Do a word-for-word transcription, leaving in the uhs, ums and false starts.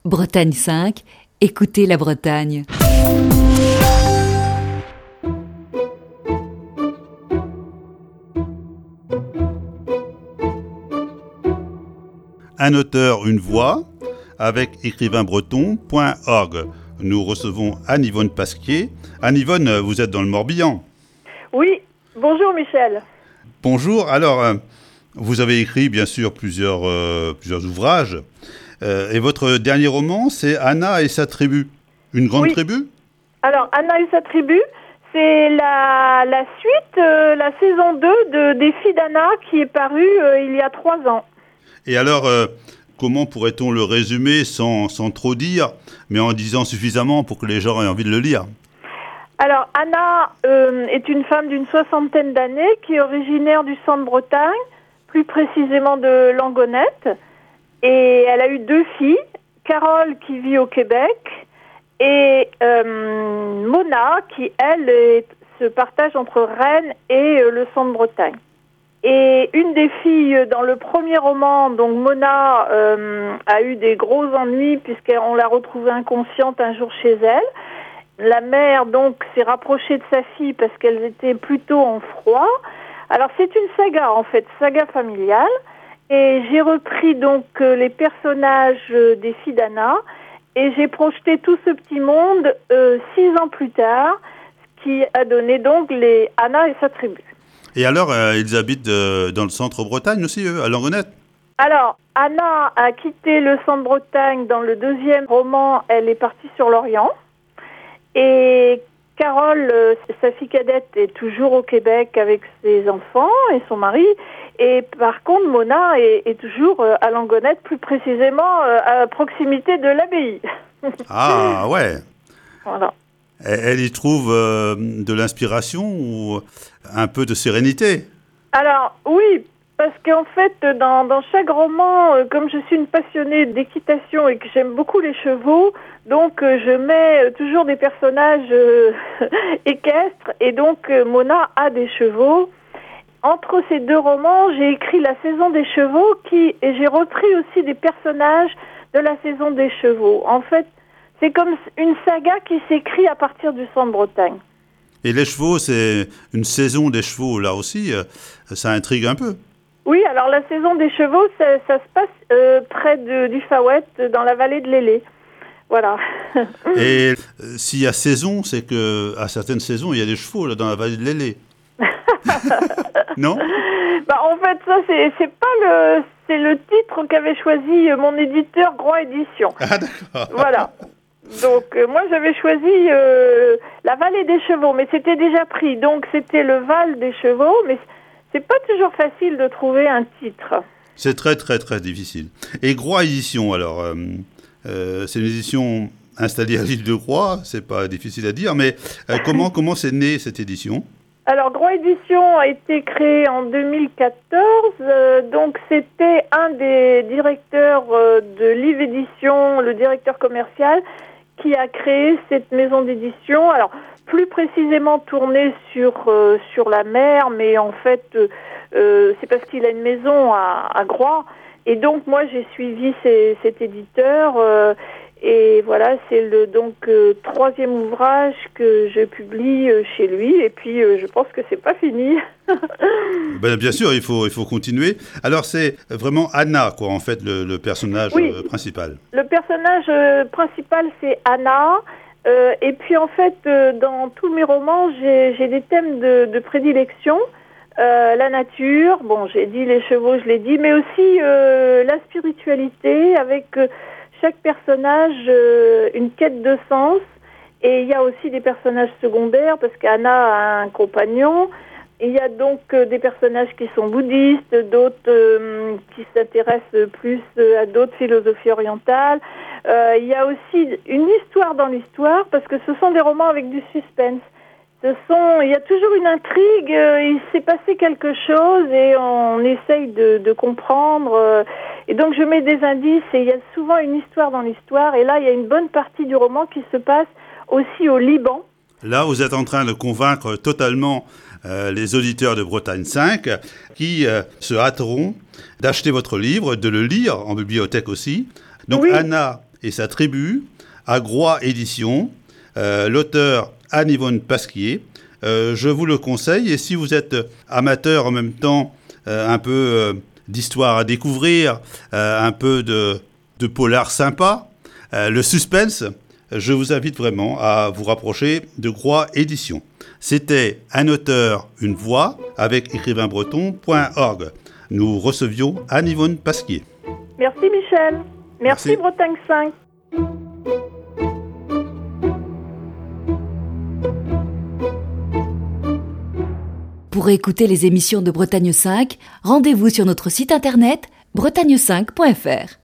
Bretagne cinq, écoutez la Bretagne. Un auteur, une voix, avec écrivain breton point org. Nous recevons Anne-Yvonne Pasquier. Anne-Yvonne, vous êtes dans le Morbihan. Oui, bonjour Michel. Bonjour, alors, euh, vous avez écrit bien sûr plusieurs, euh, plusieurs ouvrages. Euh, et votre dernier roman, c'est Anna et sa tribu. Une grande Oui. tribu ? Alors, Anna et sa tribu, c'est la, la suite, euh, la saison deux de, des Filles d'Anna qui est parue euh, il y a trois ans. Et alors, euh, comment pourrait-on le résumer sans, sans trop dire, mais en disant suffisamment pour que les gens aient envie de le lire ? Alors, Anna euh, est une femme d'une soixantaine d'années qui est originaire du centre-Bretagne, plus précisément de Langonette. Et elle a eu deux filles, Carole qui vit au Québec et euh, Mona qui, elle, est, se partage entre Rennes et euh, le centre-Bretagne. Et une des filles dans le premier roman, donc Mona, euh, a eu des gros ennuis puisqu'on l'a retrouvée inconsciente un jour chez elle. La mère, donc, s'est rapprochée de sa fille parce qu'elles étaient plutôt en froid. Alors, c'est une saga, en fait, saga familiale. Et j'ai repris donc euh, les personnages euh, des Filles d'Anna et j'ai projeté tout ce petit monde euh, six ans plus tard, ce qui a donné donc les Anna et sa tribu. Et alors, euh, ils habitent euh, dans le centre-Bretagne aussi, eux, à Langonette ? Alors, Anna a quitté le centre-Bretagne dans le deuxième roman, elle est partie sur l'Orient. Et Carole, euh, sa fille cadette, est toujours au Québec avec ses enfants et son mari. Et par contre, Mona est, est toujours euh, à Langonette, plus précisément euh, à proximité de l'abbaye. Ah, ouais. Voilà. Elle, elle y trouve euh, de l'inspiration ou un peu de sérénité ? Alors, oui, parce qu'en fait, dans, dans chaque roman, euh, comme je suis une passionnée d'équitation et que j'aime beaucoup les chevaux, donc euh, je mets euh, toujours des personnages euh, équestres. Et donc, euh, Mona a des chevaux. Entre ces deux romans, j'ai écrit La saison des chevaux qui, et j'ai repris aussi des personnages de La saison des chevaux. En fait, c'est comme une saga qui s'écrit à partir du centre-Bretagne. Et les chevaux, c'est une saison des chevaux, là aussi, euh, ça intrigue un peu. Oui, alors la saison des chevaux, ça, ça se passe euh, près de, du Fawet, dans la vallée de l'Élé. Voilà. Et euh, s'il y a saison, c'est qu'à certaines saisons, il y a des chevaux là, dans la vallée de l'Élé. Non ? Bah, en fait, ça, c'est, c'est pas le... C'est le titre qu'avait choisi mon éditeur Groix Édition. Ah, d'accord. Voilà. Donc, euh, moi, j'avais choisi euh, la vallée des chevaux, mais c'était déjà pris. Donc, c'était le Val des chevaux, mais c'est pas toujours facile de trouver un titre. C'est très, très, très difficile. Et Groix Édition, alors, euh, euh, c'est une édition installée à l'île de Groix, c'est pas difficile à dire, mais euh, comment, comment c'est né cette édition ? Alors, Groix Édition a été créé en deux mille quatorze, euh, donc c'était un des directeurs euh, de Live Édition, le directeur commercial, qui a créé cette maison d'édition. Alors, plus précisément tournée sur, euh, sur la mer, mais en fait, euh, c'est parce qu'il a une maison à, à Groix. Et donc, moi, j'ai suivi ces, cet éditeur. Euh, et voilà, c'est le donc euh, troisième ouvrage que je publie euh, chez lui. Et puis, euh, je pense que c'est pas fini. Ben, bien sûr, il faut, il faut continuer. Alors, c'est vraiment Anna, quoi, en fait, le, le personnage Oui. euh, principal. Le personnage euh, principal, c'est Anna. Euh, et puis, en fait, euh, dans tous mes romans, j'ai, j'ai des thèmes de, de prédilection. Euh, la nature, bon, j'ai dit les chevaux, je l'ai dit, mais aussi euh, la spiritualité, avec euh, chaque personnage euh, une quête de sens. Et il y a aussi des personnages secondaires, parce qu'Anna a un compagnon. Il y a donc euh, des personnages qui sont bouddhistes, d'autres euh, qui s'intéressent plus euh, à d'autres philosophies orientales. Euh, il y a aussi une histoire dans l'histoire, parce que ce sont des romans avec du suspense. Ce sont, il y a toujours une intrigue, euh, il s'est passé quelque chose et on essaye de, de comprendre. Euh, et donc je mets des indices et il y a souvent une histoire dans l'histoire. Et là, il y a une bonne partie du roman qui se passe aussi au Liban. Là, vous êtes en train de convaincre totalement euh, les auditeurs de Bretagne cinq qui euh, se hâteront d'acheter votre livre, de le lire en bibliothèque aussi. Donc Oui. Anna et sa tribu à Groix Éditions, euh, l'auteur Anne-Yvonne Pasquier. Euh, je vous le conseille, et si vous êtes amateur en même temps euh, un peu euh, d'histoire à découvrir, euh, un peu de, de polar sympa, euh, le suspense, je vous invite vraiment à vous rapprocher de Groix Éditions. C'était Un auteur, une voix avec écrivain breton point org. Nous recevions Anne-Yvonne Pasquier. Merci Michel. Merci, Merci. Bretagne cinq. Pour écouter les émissions de Bretagne cinq, rendez-vous sur notre site internet bretagne cinq point f r.